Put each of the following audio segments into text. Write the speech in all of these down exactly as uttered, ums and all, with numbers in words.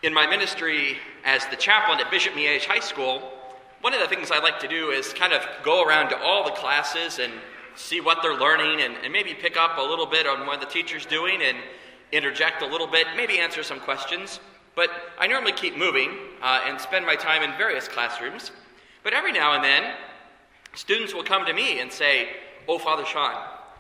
In my ministry as the chaplain at Bishop Miege High School, one of the things I like to do is kind of go around to all the classes and see what they're learning and, and maybe pick up a little bit on what the teacher's doing and interject a little bit, maybe answer some questions. But I normally keep moving uh, and spend my time in various classrooms. But every now and then, students will come to me and say, "Oh, Father Sean,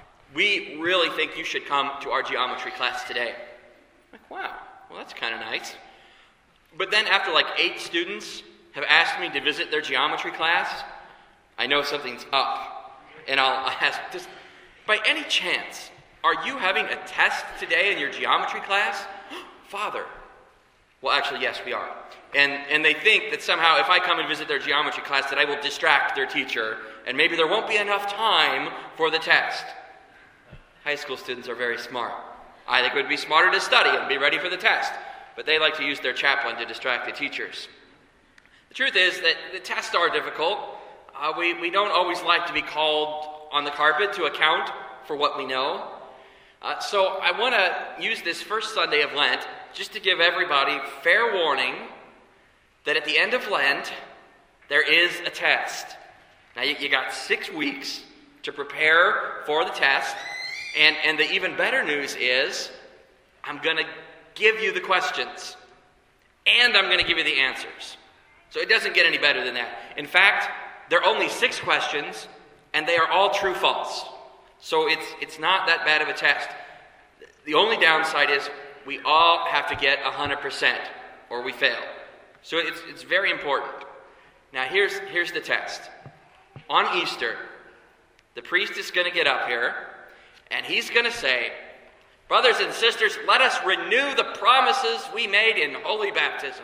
we really think you should come to our geometry class today." I'm like, wow, well, that's kind of nice. But then after like eight students have asked me to visit their geometry class, I know something's up. And I'll ask, Does, by any chance, are you having a test today in your geometry class? Father. Well, actually, yes, we are. And and they think that somehow if I come and visit their geometry class that I will distract their teacher and maybe there won't be enough time for the test. High school students are very smart. I think it would be smarter to study and be ready for the test. But they like to use their chaplain to distract the teachers. The truth is that the tests are difficult. Uh, we, we don't always like to be called on the carpet to account for what we know. Uh, so I want to use this first Sunday of Lent just to give everybody fair warning that at the end of Lent, there is a test. Now you, you got six weeks to prepare for the test. And, and the even better news is I'm going to give you the questions, and I'm going to give you the answers. So it doesn't get any better than that. In fact, there are only six questions, and they are all true-false. So it's it's not that bad of a test. The only downside is we all have to get one hundred percent, or we fail. So it's it's very important. Now here's here's the test. On Easter, the priest is going to get up here, and he's going to say, "Brothers and sisters, let us renew the promises we made in holy baptism."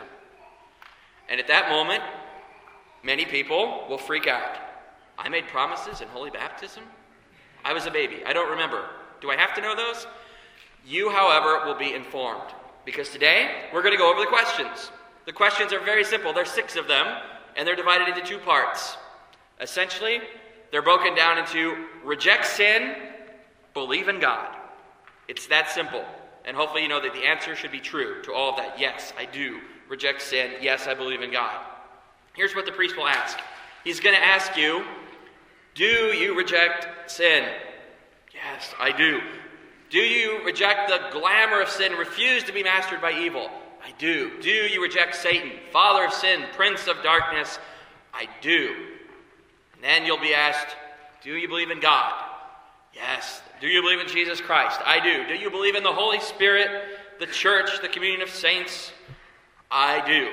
And at that moment, many people will freak out. I made promises in holy baptism? I was a baby. I don't remember. Do I have to know those? You, however, will be informed. Because today, we're going to go over the questions. The questions are very simple. There's six of them, and they're divided into two parts. Essentially, they're broken down into reject sin, believe in God. It's that simple. And hopefully you know that the answer should be true to all of that. Yes, I do reject sin. Yes, I believe in God. Here's what the priest will ask. He's going to ask you, do you reject sin? Yes, I do. Do you reject the glamour of sin, refuse to be mastered by evil? I do. Do you reject Satan, father of sin, prince of darkness? I do. And then you'll be asked, do you believe in God? Yes. Do you believe in Jesus Christ? I do. Do you believe in the Holy Spirit, the church, the communion of saints? I do.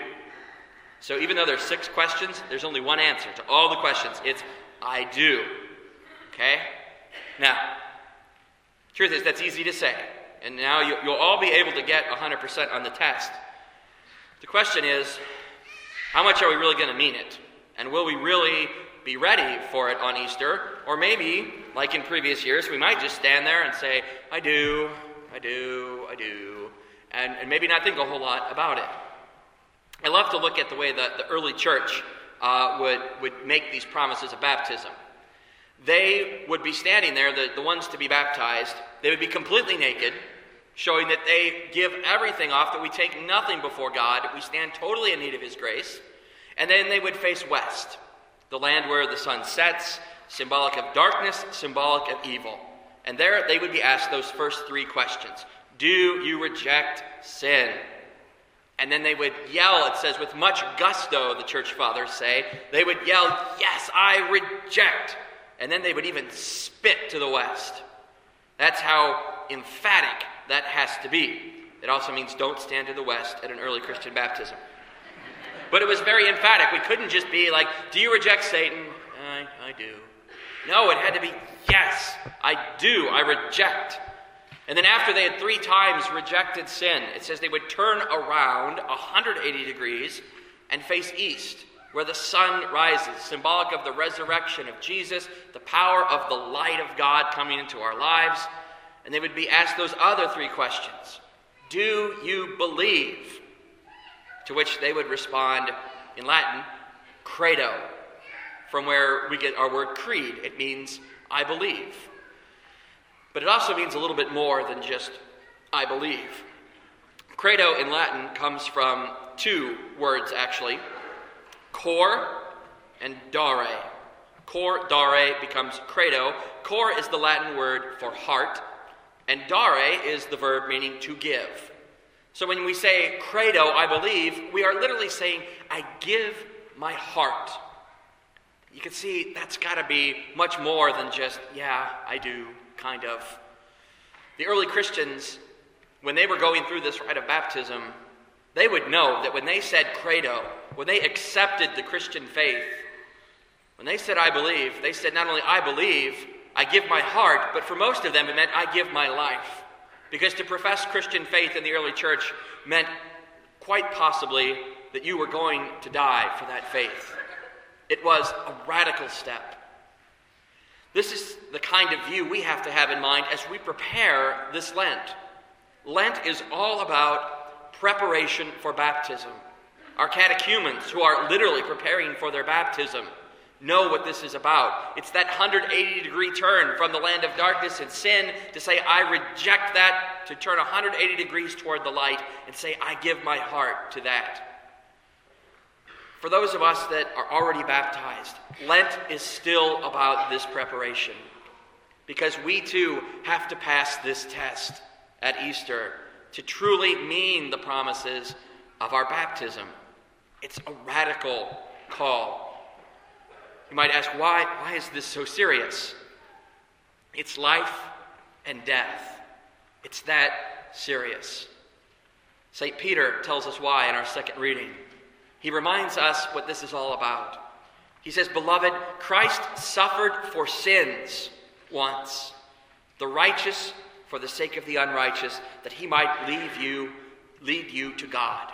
So even though there's six questions, there's only one answer to all the questions. It's, I do. Okay? Now, truth is, that's easy to say. And now you, you'll all be able to get one hundred percent on the test. The question is, how much are we really going to mean it? And will we really be ready for it on Easter? Or maybe, like in previous years, we might just stand there and say, I do, I do, I do, and, and maybe not think a whole lot about it. I love to look at the way that the early church uh, would, would make these promises of baptism. They would be standing there, the, the ones to be baptized, they would be completely naked, showing that they give everything off, that we take nothing before God, we stand totally in need of His grace, and then they would face west, the land where the sun sets, symbolic of darkness, symbolic of evil. And there they would be asked those first three questions. Do you reject sin? And then they would yell, it says, with much gusto, the church fathers say, they would yell, yes, I reject. And then they would even spit to the west. That's how emphatic that has to be. It also means don't stand to the west at an early Christian baptism. But it was very emphatic. We couldn't just be like, do you reject Satan? I, I do. No, it had to be, yes, I do, I reject. And then after they had three times rejected sin, it says they would turn around one hundred eighty degrees and face east, where the sun rises, symbolic of the resurrection of Jesus, the power of the light of God coming into our lives. And they would be asked those other three questions. Do you believe? To which they would respond in Latin, credo, from where we get our word creed. It means I believe. But it also means a little bit more than just I believe. Credo in Latin comes from two words, actually. Cor and dare. Cor, dare becomes credo. Cor is the Latin word for heart, and dare is the verb meaning to give. So when we say credo, I believe, we are literally saying, I give my heart. You can see that's got to be much more than just, yeah, I do, kind of. The early Christians, when they were going through this rite of baptism, they would know that when they said credo, when they accepted the Christian faith, when they said I believe, they said not only I believe, I give my heart, but for most of them it meant I give my life. Because to profess Christian faith in the early church meant quite possibly that you were going to die for that faith. It was a radical step. This is the kind of view we have to have in mind as we prepare this Lent. Lent is all about preparation for baptism. Our catechumens, who are literally preparing for their baptism, know what this is about. It's that one hundred eighty degree turn from the land of darkness and sin to say, I reject that, to turn one hundred eighty degrees toward the light and say, I give my heart to that. For those of us that are already baptized, Lent is still about this preparation, because we too have to pass this test at Easter to truly mean the promises of our baptism. It's a radical call. You might ask, why, why is this so serious? It's life and death. It's that serious. Saint Peter tells us why in our second reading. He reminds us what this is all about. He says, Beloved, Christ suffered for sins once, the righteous for the sake of the unrighteous, that he might leave you, lead you to God.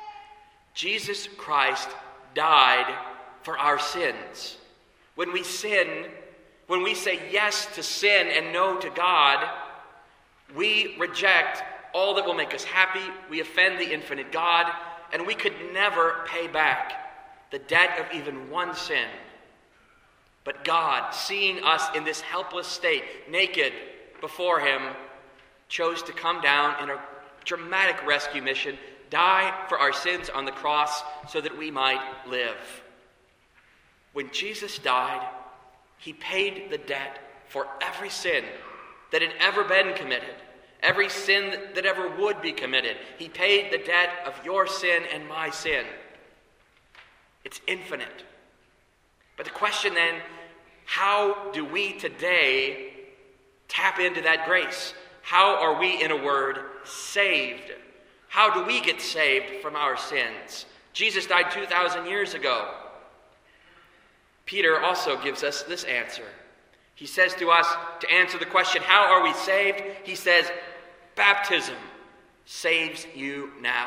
Jesus Christ died for our sins. When we sin, when we say yes to sin and no to God, we reject all that will make us happy, we offend the infinite God, and we could never pay back the debt of even one sin. But God, seeing us in this helpless state, naked before him, chose to come down in a dramatic rescue mission, die for our sins on the cross so that we might live. When Jesus died, he paid the debt for every sin that had ever been committed, every sin that ever would be committed. He paid the debt of your sin and my sin. It's infinite. But the question then, how do we today tap into that grace? How are we, in a word, saved? How do we get saved from our sins? Jesus died two thousand years ago. Peter also gives us this answer. He says to us, to answer the question, how are we saved? He says, baptism saves you now.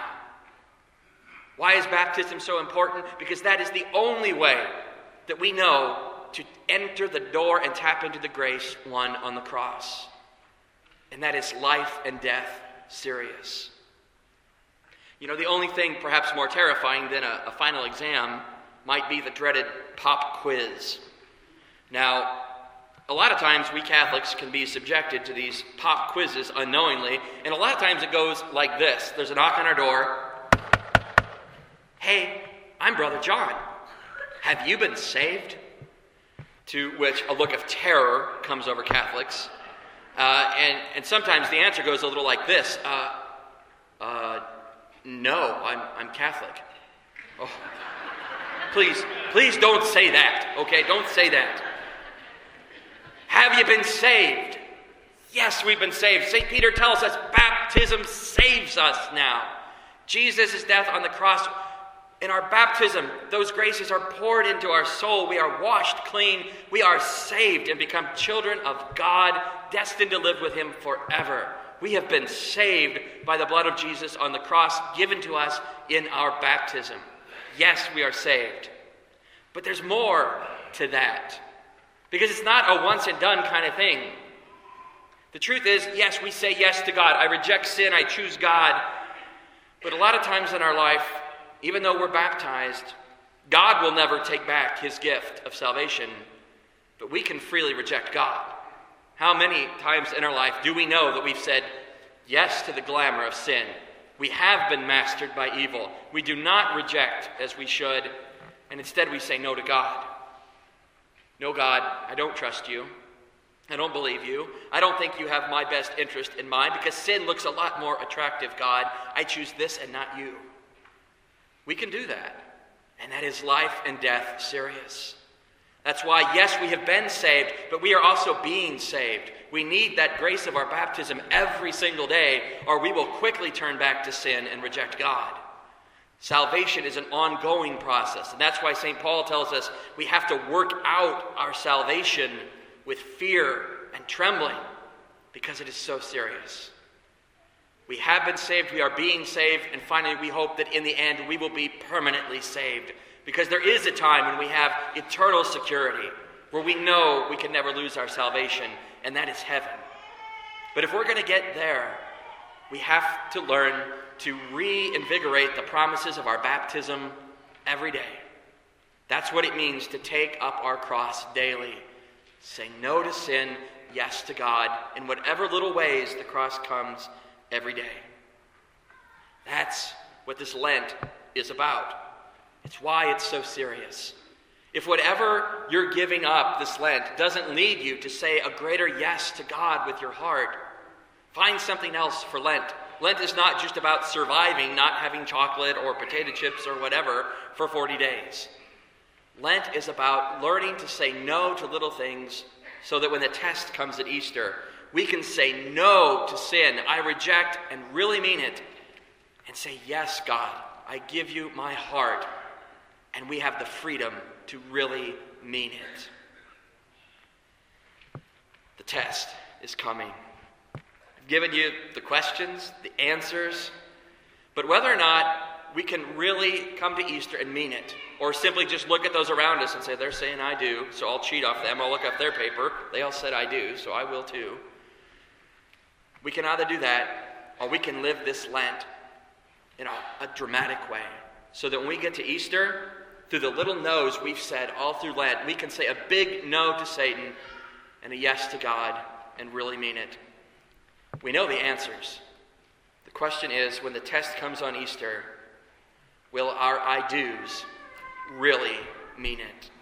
Why is baptism so important? Because that is the only way that we know to enter the door and tap into the grace won on the cross. And that is life and death serious. You know, the only thing perhaps more terrifying than a, a final exam might be the dreaded pop quiz. Now, a lot of times we Catholics can be subjected to these pop quizzes unknowingly, and a lot of times it goes like this. There's a knock on our door. Hey, I'm Brother John. Have you been saved? To which a look of terror comes over Catholics. Uh, and, and sometimes the answer goes a little like this. Uh, uh, no, I'm, I'm Catholic. Oh. Please, please don't say that, okay? Don't say that. Have you been saved? Yes, we've been saved. Saint Peter tells us baptism saves us now. Jesus' death on the cross, in our baptism, those graces are poured into our soul. We are washed clean. We are saved and become children of God, destined to live with him forever. We have been saved by the blood of Jesus on the cross, given to us in our baptism. Yes, we are saved. But there's more to that. Because it's not a once and done kind of thing. The truth is, yes, we say yes to God. I reject sin, I choose God. But a lot of times in our life, even though we're baptized, God will never take back his gift of salvation. But we can freely reject God. How many times in our life do we know that we've said yes to the glamour of sin, We have been mastered by evil. We do not reject as we should, and instead we say no to God. No, God, I don't trust you. I don't believe you. I don't think you have my best interest in mind because sin looks a lot more attractive, God. I choose this and not you. We can do that, and that is life and death serious. That's why, yes, we have been saved, but we are also being saved. We need that grace of our baptism every single day, or we will quickly turn back to sin and reject God. Salvation is an ongoing process, and that's why Saint Paul tells us we have to work out our salvation with fear and trembling, because it is so serious. We have been saved, we are being saved, and finally we hope that in the end we will be permanently saved, because there is a time when we have eternal security, where we know we can never lose our salvation, and that is heaven. But if we're going to get there, we have to learn to reinvigorate the promises of our baptism every day. That's what it means to take up our cross daily. Say no to sin, yes to God, in whatever little ways the cross comes every day. That's what this Lent is about. It's why it's so serious. If whatever you're giving up this Lent doesn't lead you to say a greater yes to God with your heart, find something else for Lent. Lent is not just about surviving, not having chocolate or potato chips or whatever for forty days. Lent is about learning to say no to little things so that when the test comes at Easter, we can say no to sin. I reject and really mean it. And say, yes, God, I give you my heart. And we have the freedom to really mean it. The test is coming. I've given you the questions, the answers, but whether or not we can really come to Easter and mean it, or simply just look at those around us and say, they're saying I do, so I'll cheat off them, I'll look up their paper, they all said I do, so I will too. We can either do that, or we can live this Lent in a, a dramatic way, so that when we get to Easter, through the little no's we've said all through Lent, we can say a big no to Satan and a yes to God and really mean it. We know the answers. The question is, when the test comes on Easter, will our I do's really mean it?